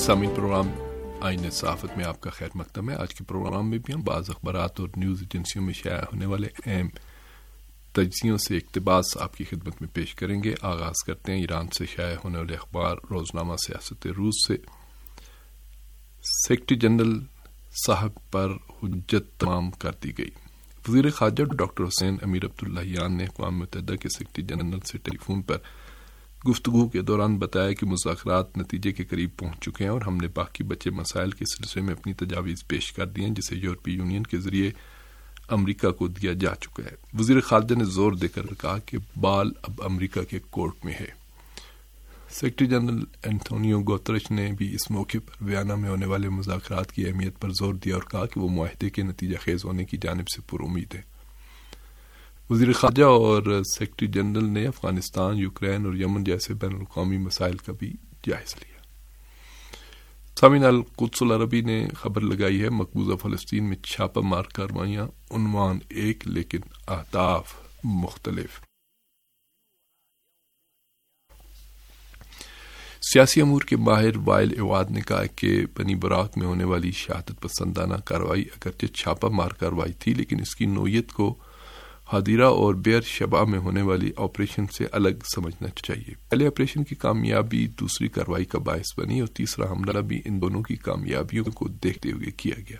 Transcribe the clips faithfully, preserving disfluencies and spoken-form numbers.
سامعین، پروگرام آئین صحافت میں آپ کا خیر مقدم ہے۔ آج کے پروگرام میں بھی ہم بعض اخبارات اور نیوز ایجنسیوں میں شائع ہونے والے اہم تجزیوں سے اقتباس آپ کی خدمت میں پیش کریں گے۔ آغاز کرتے ہیں ایران سے شائع ہونے والے اخبار روزنامہ سیاست روس سے۔ سیکرٹری جنرل صاحب پر حجت تمام کر دی گئی۔ وزیر خارجہ ڈاکٹر حسین امیر عبداللہیان نے اقوام متحدہ کے سیکرٹری جنرل سے ٹیلی فون پر گفتگو کے دوران بتایا کہ مذاکرات نتیجے کے قریب پہنچ چکے ہیں اور ہم نے باقی بچے مسائل کے سلسلے میں اپنی تجاویز پیش کر دی ہیں جسے یورپی یونین کے ذریعے امریکہ کو دیا جا چکا ہے۔ وزیر خارجہ نے زور دے کر کہا کہ بال اب امریکہ کے کورٹ میں ہے۔ سیکرٹری جنرل اینٹونیو گوترش نے بھی اس موقع پر ویانا میں ہونے والے مذاکرات کی اہمیت پر زور دیا اور کہا کہ وہ معاہدے کے نتیجہ خیز ہونے کی جانب سے پر امید ہے۔ وزیر خارجہ اور سیکرٹری جنرل نے افغانستان، یوکرین اور یمن جیسے بین الاقوامی مسائل کا بھی جائزہ لیا۔ سامعین، القدس العربی نے خبر لگائی ہے مقبوضہ فلسطین میں چھاپہ مار کارروائیاں، عنوان ایک لیکن اہداف مختلف۔ سیاسی امور کے ماہر وائل عواد نے کہا کہ بنی براق میں ہونے والی شہادت پسندانہ کارروائی اگرچہ چھاپہ مار کارروائی تھی، لیکن اس کی نوعیت کو حدیرہ اور بیر شبا میں ہونے والی آپریشن سے الگ سمجھنا چاہیے۔ پہلے آپریشن کی کامیابی دوسری کارروائی کا باعث بنی اور تیسرا حملہ بھی ان دونوں کی کامیابیوں کو دیکھتے ہوئے کیا گیا۔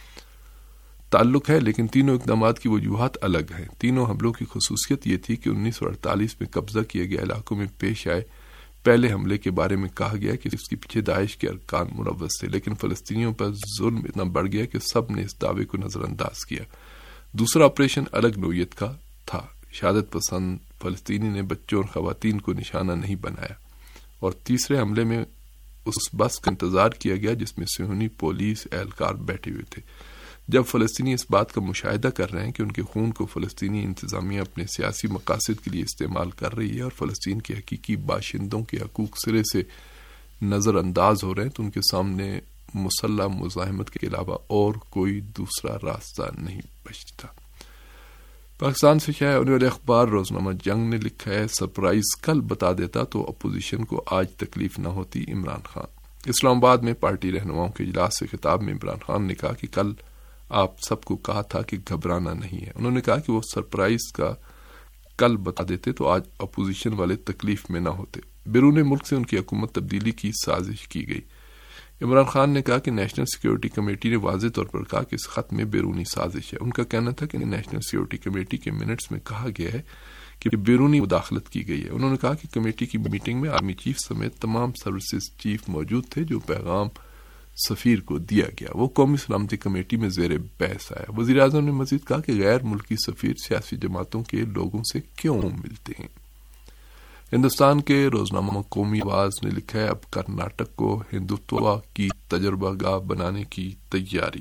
تعلق ہے، لیکن تینوں اقدامات کی وجوہات الگ ہیں۔ تینوں حملوں کی خصوصیت یہ تھی کہ انیس سو اڑتالیس میں قبضہ کیے گئے علاقوں میں پیش آئے پہلے حملے کے بارے میں کہا گیا کہ اس کے پیچھے داعش کے ارکان ملوث تھے، لیکن فلسطینیوں پر ظلم اتنا بڑھ گیا کہ سب نے اس دعوے کو نظر انداز کیا۔ دوسرا آپریشن الگ نوعیت کا تھا۔ شہادت پسند فلسطینی نے بچوں اور خواتین کو نشانہ نہیں بنایا، اور تیسرے حملے میں اس بس کا انتظار کیا گیا جس میں صہیونی پولیس اہلکار بیٹھے ہوئے تھے۔ جب فلسطینی اس بات کا مشاہدہ کر رہے ہیں کہ ان کے خون کو فلسطینی انتظامیہ اپنے سیاسی مقاصد کے لیے استعمال کر رہی ہے اور فلسطین کے حقیقی باشندوں کے حقوق سرے سے نظر انداز ہو رہے ہیں، تو ان کے سامنے مسلح مزاحمت کے علاوہ اور کوئی دوسرا راستہ نہیں بچتا۔ پاکستان سے شائع ہونے والے اخبار روزنامہ جنگ نے لکھا ہے سرپرائز کل بتا دیتا تو اپوزیشن کو آج تکلیف نہ ہوتی، عمران خان۔ اسلام آباد میں پارٹی رہنماؤں کے اجلاس سے خطاب میں عمران خان نے کہا کہ کل آپ سب کو کہا تھا کہ گھبرانا نہیں ہے۔ انہوں نے کہا کہ وہ سرپرائز کا کل بتا دیتے تو آج اپوزیشن والے تکلیف میں نہ ہوتے۔ بیرون ملک سے ان کی حکومت تبدیلی کی سازش کی گئی۔ عمران خان نے کہا کہ نیشنل سیکیورٹی کمیٹی نے واضح طور پر کہا کہ اس خط میں بیرونی سازش ہے۔ ان کا کہنا تھا کہ نیشنل سیکیورٹی کمیٹی کے منٹس میں کہا گیا ہے کہ بیرونی مداخلت کی گئی ہے۔ انہوں نے کہا کہ کمیٹی کی میٹنگ میں آرمی چیف سمیت تمام سروسز چیف موجود تھے، جو پیغام سفیر کو دیا گیا وہ قومی سلامتی کمیٹی میں زیر بحث آیا۔ وزیر اعظم نے مزید کہا کہ غیر ملکی سفیر سیاسی جماعتوں کے لوگوں سے کیوں ملتے ہیں۔ ہندوستان کے روزنامہ قومی آواز نے لکھا ہے اب کرناٹک کو ہندوتوا کی تجربہ گاہ بنانے کی تیاری۔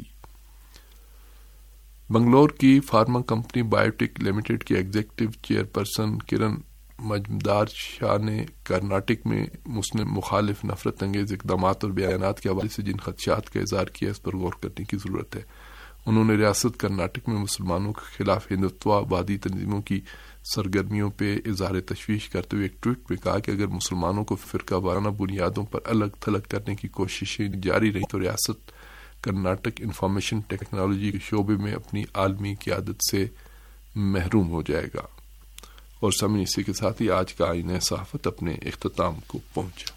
بنگلور کی فارما کمپنی بایوٹیک لمیٹڈ کے ایگزیکٹو چیئرپرسن کرن مجمدار شاہ نے کرناٹک میں مسلم مخالف نفرت انگیز اقدامات اور بیانات کے حوالے سے جن خدشات کا اظہار کیا اس پر غور کرنے کی ضرورت ہے۔ انہوں نے ریاست کرناٹک میں مسلمانوں کے خلاف ہندوتوا وادی تنظیموں کی سرگرمیوں پہ اظہار تشویش کرتے ہوئے ایک ٹویٹ میں کہا کہ اگر مسلمانوں کو فرقہ وارانہ بنیادوں پر الگ تھلگ کرنے کی کوششیں جاری رہیں تو ریاست کرناٹک انفارمیشن ٹیکنالوجی کے شعبے میں اپنی عالمی قیادت سے محروم ہو جائے گا۔ اور سامعین، اسی کے ساتھ ہی آج کا آئین صحافت اپنے اختتام کو پہنچا۔